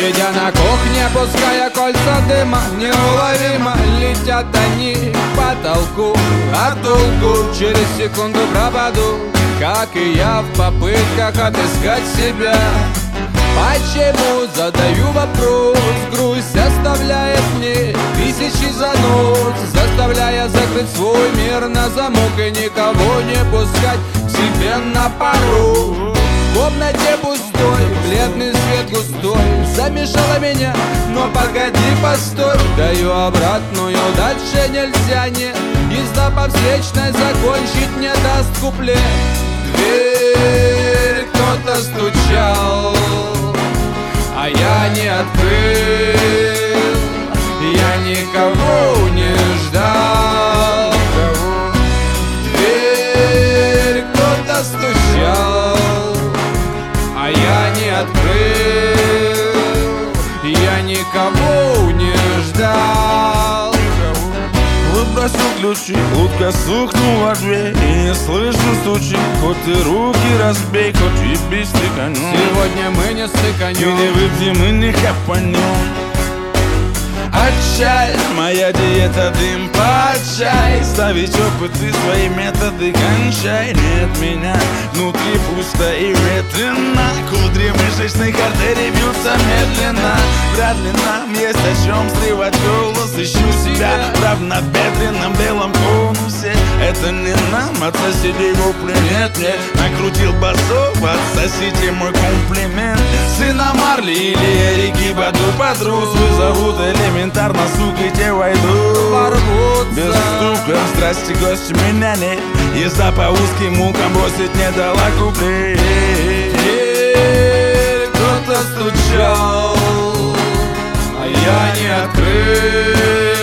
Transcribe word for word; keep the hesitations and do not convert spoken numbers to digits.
Сидя на кухне, пуская кольца дыма, неуловимо летят они к потолку. А толку через секунду пропаду, как и я в попытках отыскать себя. Почему, задаю вопрос, грусть оставляет мне тысячи занос, заставляя закрыть свой мир на замок и никого не пускать к себе на пару. В комнате пустой, бледный свет густой замешала меня, но погоди, постой. Даю обратную, дальше нельзя, нет. Езда по встречной закончить не даст куплет. В дверь кто-то стучал, а я не открыл, я никого не ждал. В дверь кто-то стучал, а я не открыл, я никого не ждал. Выбросил ключи, утка стукнула в дверь, и не слышу стучи. Хоть ты руки разбей, хоть и без стыканем. Сегодня мы не стыканем, и не выпьем, и не хапанем. Отчай, моя диета, дым под чай. Ставить опыты, свои методы кончай. Нет меня, внутри пусто и ветрено. Кудри мышечных артерий бьются медленно. Вряд ли нам есть о чем срывать голос. Ищу себя в равнобедренном белом конусе. Это не нам, от соседей вопли нет, нет. Накрутил басов, отсосите мой комплимент. Сына Марли или Эрики Баду Патрус вызовут элементарно, сукайте войду. ворвутся. Без стука, страсти гости меня нет. Езда по узким улкам бросить не дала куплет. Дверь кто-то стучал, а я не открыл,